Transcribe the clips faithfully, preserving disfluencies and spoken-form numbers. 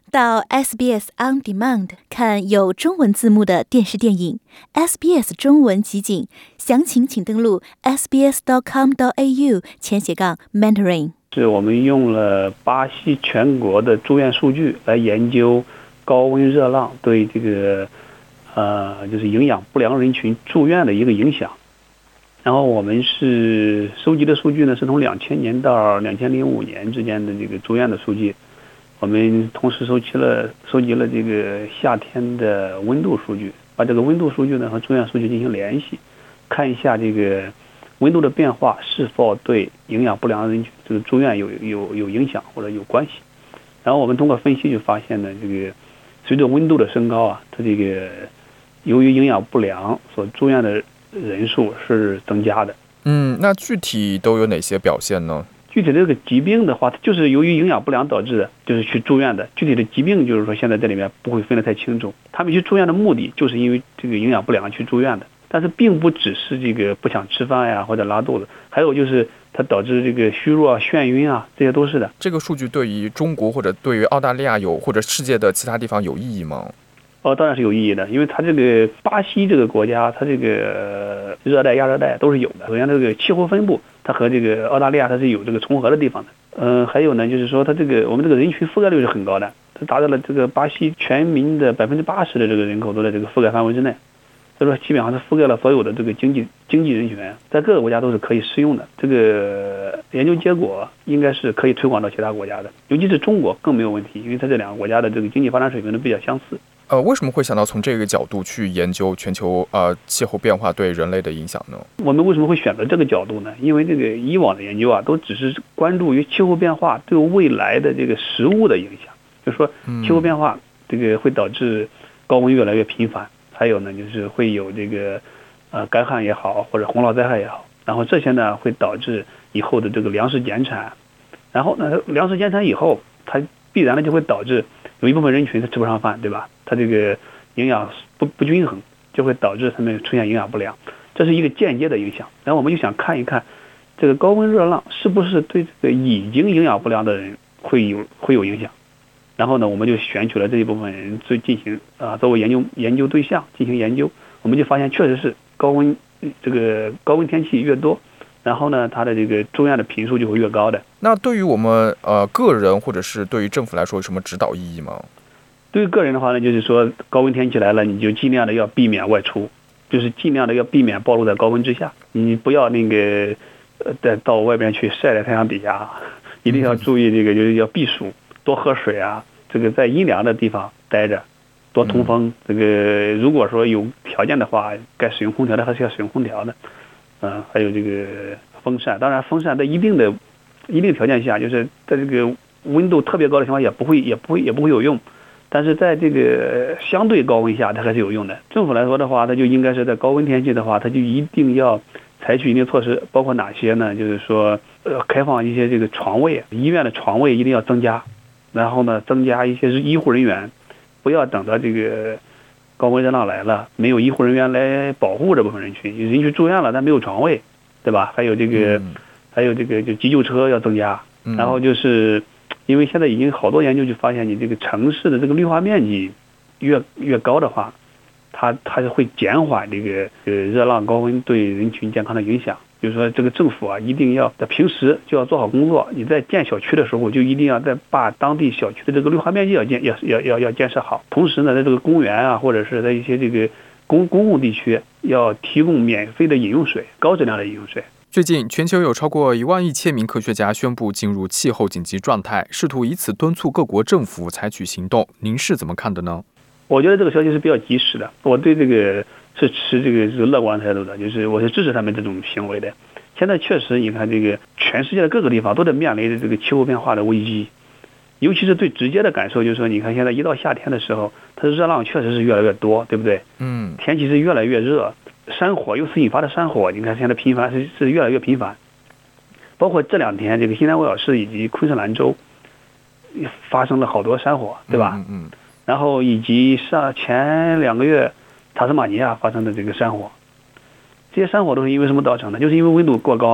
到 S B S On Demand 看有中文字幕的电视电影 S B S 中文集锦，详情请登录 s b s dot com dot a u 前斜杠 mentoring。 是我们用了巴西全国的住院数据来研究高温热浪对这个呃就是营养不良人群住院的一个影响。然后我们是收集的数据呢，是从两千年到两千零五年之间的这个住院的数据。我们同时收集了收集了这个夏天的温度数据，把这个温度数据呢和住院数据进行联系，看一下这个温度的变化是否对营养不良人群这个住院有有有影响或者有关系。然后我们通过分析就发现呢，这个随着温度的升高啊，它这个由于营养不良所住院的人数是增加的。 嗯，那具体都有哪些表现呢？ 具体的这个疾病的话，它就是由于营养不良导致的，就是去住院的。具体的疾病就是说，现在这里面不会分得太清楚。他们去住院的目的就是因为这个营养不良去住院的，但是并不只是这个不想吃饭呀或者拉肚子，还有就是它导致这个虚弱啊、眩晕啊，这些都是的。 这个数据对于中国或者对于澳大利亚有或者世界的其他地方有意义吗？ 哦，当然是有意义的，因为它这个巴西这个国家，它这个热带、亚热带都是有的。首先，这个气候分布，它和这个澳大利亚它是有这个重合的地方的。嗯、呃，还有呢，就是说它这个我们这个人群覆盖率是很高的，它达到了这个巴西全民的百分之八十的这个人口都在这个覆盖范围之内。所以说，基本上是覆盖了所有的这个经济经济人群，在各个国家都是可以适用的。这个研究结果应该是可以推广到其他国家的，尤其是中国更没有问题，因为它这两个国家的这个经济发展水平都比较相似。 呃，为什么会想到从这个角度去研究全球呃气候变化对人类的影响呢？ 我们为什么会选择这个角度呢？因为这个以往的研究啊，都只是关注于气候变化对未来的这个食物的影响，就是说气候变化这个会导致高温越来越频繁，还有呢就是会有这个呃干旱也好，或者洪涝灾害也好，然后这些呢会导致以后的这个粮食减产，然后呢粮食减产以后，它必然的就会导致有一部分人群他吃不上饭，对吧？他这个营养不不均衡，就会导致他们出现营养不良，这是一个间接的影响。然后我们就想看一看，这个高温热浪是不是对这个已经营养不良的人会有会有影响。然后呢，我们就选取了这一部分人去进行啊、呃、作为研究研究对象进行研究，我们就发现确实是高温这个高温天气越多，然后呢，它的这个住院的频数就会越高的。 那对于我们呃个人或者是对于政府来说有什么指导意义吗？ 对于个人的话呢，就是说高温天气来了，你就尽量的要避免外出，就是尽量的要避免暴露在高温之下。你不要那个呃再到外边去晒在太阳底下，一定要注意这个，就是要避暑，多喝水啊。这个在阴凉的地方待着，多通风。这个如果说有条件的话，该使用空调的还是要使用空调的。嗯、呃，还有这个风扇，当然风扇在一定的一定条件下，就是在这个温度特别高的情况下，不会也不会也不会有用。但是在这个相对高温下，它还是有用的。政府来说的话，它就应该是在高温天气的话，它就一定要采取一定措施，包括哪些呢？就是说，呃，开放一些这个床位，医院的床位一定要增加，然后呢，增加一些医护人员，不要等到这个高温热浪来了，没有医护人员来保护这部分人群，人去住院了，但没有床位，对吧？还有这个，嗯、还有这个就急救车要增加，然后就是。因为现在已经好多研究就发现，你这个城市的这个绿化面积越越高的话，它它是会减缓这个呃热浪高温对人群健康的影响。就是说，这个政府啊，一定要在平时就要做好工作。你在建小区的时候，就一定要在把当地小区的这个绿化面积要建要要要要建设好。同时呢，在这个公园啊，或者是在一些这个公公共地区，要提供免费的饮用水，高质量的饮用水。 最近，全球有超过一万一千名科学家宣布进入气候紧急状态，试图以此敦促各国政府采取行动。您是怎么看的呢？ 我觉得这个消息是比较及时的，我对这个是持这个是乐观态度的，就是我是支持他们这种行为的。现在确实，你看这个全世界的各个地方都在面临着这个气候变化的危机，尤其是最直接的感受就是说，你看现在一到夏天的时候，它的热浪确实是越来越多，对不对？嗯，天气是越来越热。山火由此引发的山火，你看现在频繁是是越来越频繁，包括这两天这个新南威尔士以及昆士兰州发生了好多山火，对吧？嗯嗯。然后以及上前两个月塔斯马尼亚发生的这个山火，这些山火都是因为什么造成的？就是因为温度过高嘛。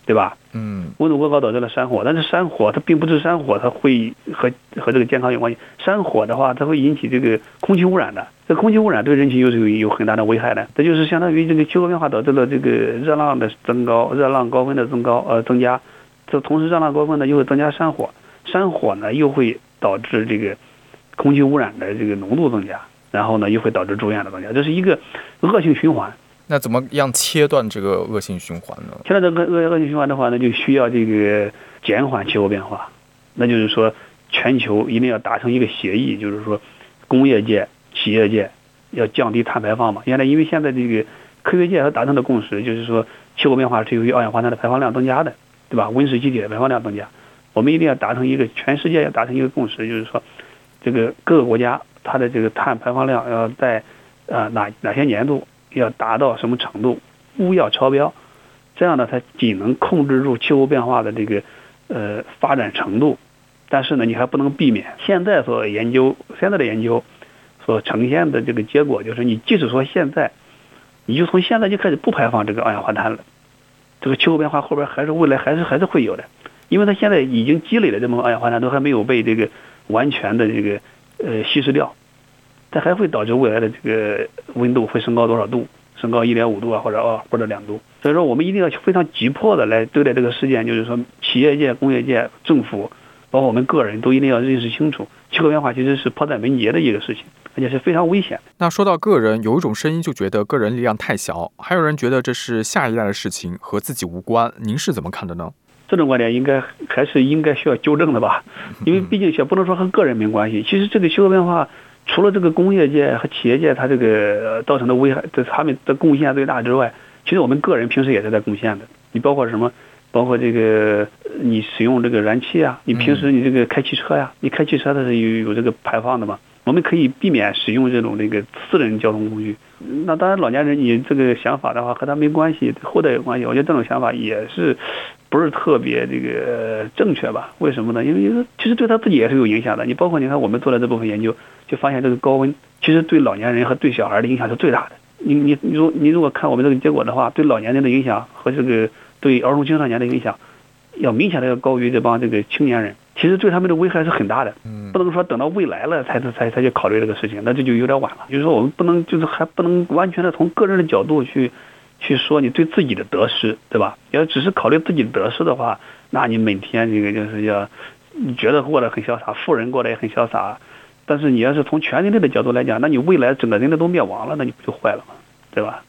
对吧？ 嗯， 温度过高导致了山火，但是山火它并不是山火，它会和和这个健康有关系。山火的话，它会引起这个空气污染的，这空气污染对人体又是有有很大的危害的。这就是相当于这个气候变化导致了这个热浪的增高，热浪高温的增高呃增加，这同时热浪高温呢又会增加山火，山火呢又会导致这个空气污染的这个浓度增加，然后呢又会导致住院的增加，这是一个恶性循环。 那怎么样切断这个恶性循环呢？ 切断这个恶恶性循环的话呢，就需要这个减缓气候变化。那就是说，全球一定要达成一个协议，就是说，工业界、企业界要降低碳排放嘛。现在因为现在这个科学界还达成的共识，就是说，气候变化是由于二氧化碳的排放量增加的，对吧？温室气体的排放量增加，我们一定要达成一个全世界要达成一个共识，就是说，这个各个国家它的这个碳排放量要在呃哪哪些年度要达到什么程度，不要超标，这样呢才仅能控制住气候变化的这个呃发展程度。但是呢，你还不能避免现在所研究现在的研究所呈现的这个结果，就是你即使说现在你就从现在就开始不排放这个二氧化碳了，这个气候变化后边还是未来还是还是会有的，因为它现在已经积累的这么二氧化碳都还没有被这个完全的这个呃稀释掉，它还会导致未来的这个温度会升高多少度，升高一点五度啊，或者二或者两度。所以说，我们一定要非常急迫的来对待这个事件，就是说，企业界、工业界、政府，包括我们个人都一定要认识清楚，气候变化其实是迫在眉睫的一个事情，而且是非常危险。 那说到个人，有一种声音就觉得个人力量太小，还有人觉得这是下一代的事情，和自己无关。您是怎么看的呢？ 这种观点应该还是应该需要纠正的吧，因为毕竟也不能说和个人没关系。其实这个气候变化，除了这个工业界和企业界它这个造成的危害，这他们的贡献最大之外，其实我们个人平时也是在贡献的。你包括什么？包括这个你使用这个燃气啊，你平时你这个开汽车呀，你开汽车它是有有这个排放的嘛。我们可以避免使用这种这个私人交通工具。那当然，老年人你这个想法的话和他没关系，后代有关系。我觉得这种想法也是不是特别这个正确吧？为什么呢？因为其实对他自己也是有影响的。你包括你看我们做了这部分研究，就发现这个高温其实对老年人和对小孩的影响是最大的。你你你如你如果看我们这个结果的话，对老年人的影响和这个对儿童青少年的影响，要明显的要高于这帮这个青年人。其实对他们的危害是很大的，不能说等到未来了才才才去考虑这个事情，那这就有点晚了。就是说我们不能就是还不能完全的从个人的角度去去说你对自己的得失，对吧？要只是考虑自己的得失的话，那你每天这个就是要你觉得过得很潇洒，富人过得也很潇洒，但是你要是从全人类的角度来讲，那你未来整个人类都灭亡了，那你不就坏了吗？对吧？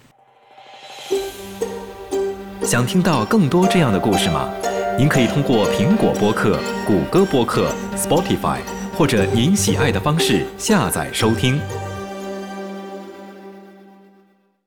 想听到更多这样的故事吗？您可以通过苹果播客、谷歌播客、Spotify 或者您喜爱的方式下载收听。